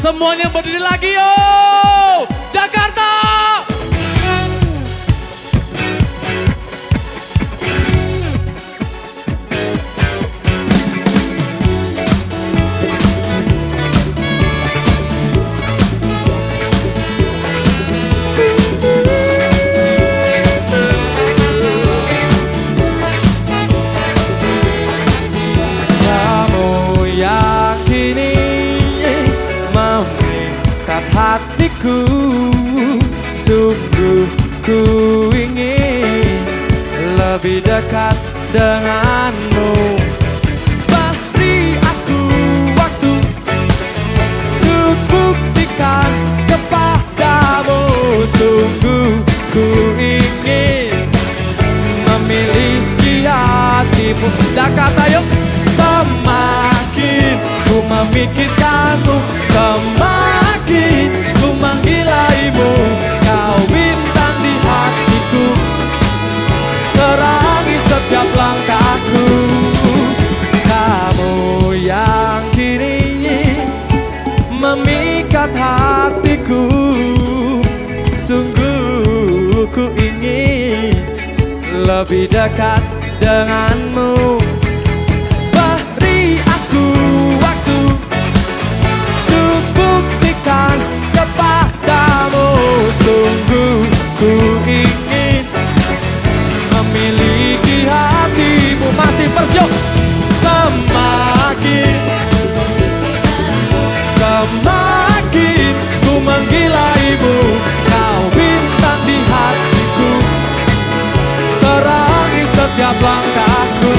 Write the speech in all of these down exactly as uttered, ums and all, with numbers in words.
Semuanya berdiri lagi yo, Jakarta. Hatiku sungguh ku ingin lebih dekat denganmu. Beri aku waktu untuk buktikan kepadamu. Sungguh ku ingin memiliki hatimu. Jakarta yuk. Semakin ku memikirkanmu, semakin ku menggilaimu. Kau bintang di hatiku, terangi setiap langkahku. Kamu yang kini memikat hatiku. Sungguh ku ingin lebih dekat denganmu. Beri aku waktu untuk buktikan kepadamu. Sungguh ku ingin memiliki hatimu. Masih bersyukur. Semakin Semakin ku menggilaimu. Kau bintang di hatiku, terangi setiap langkahku.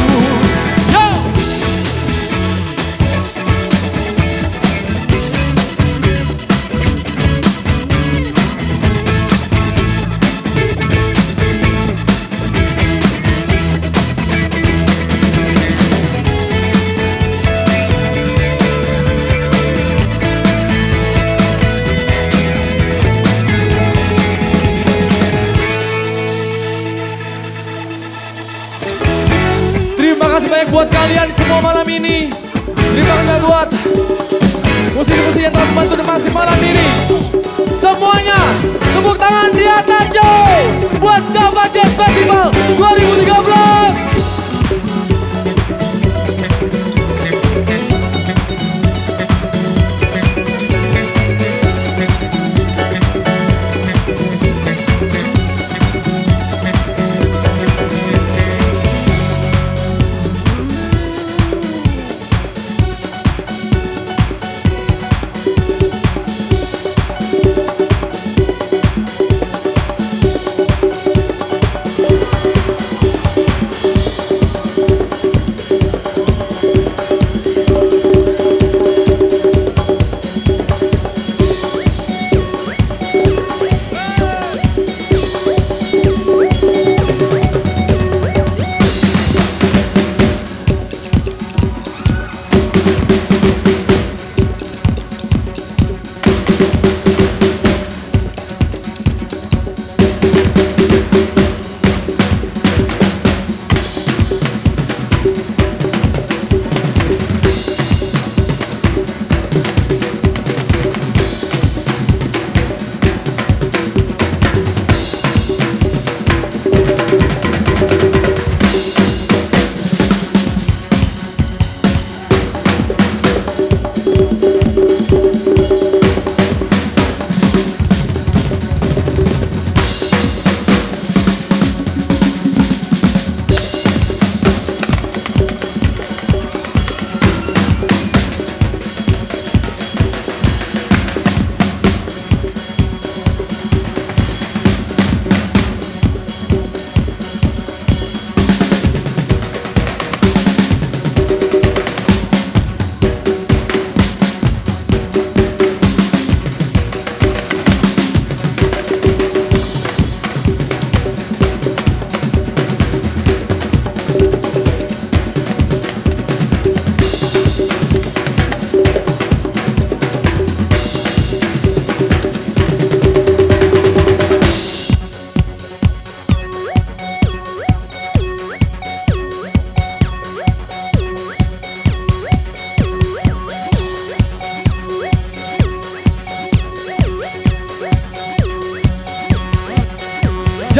Terima kasih banyak buat kalian semua malam ini. Terima kasih buat musisi-musisi yang telah membantu masih malam ini. Semuanya tepuk tangan di atas yo buat Java Jazz Festival dua ribu tiga belas.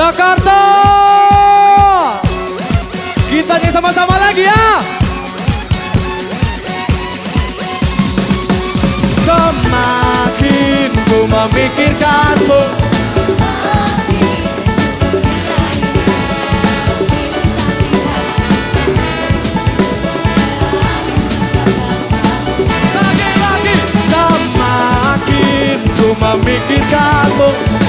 Jakarta. Kita nyanyi sama-sama lagi ya. Semakin ku memikirkanmu, lagi-lagi. Semakin ku memikirkanmu,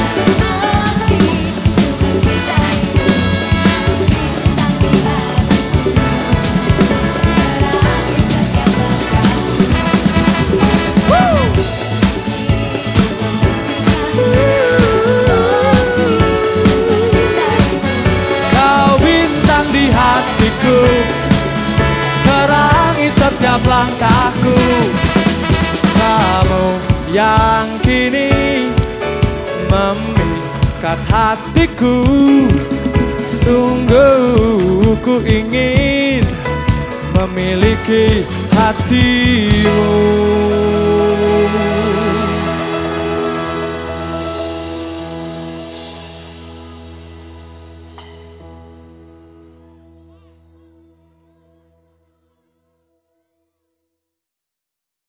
hatiku, terangi setiap langkahku. Kamu yang kini memikat hatiku. Sungguh ku ingin memiliki hatimu.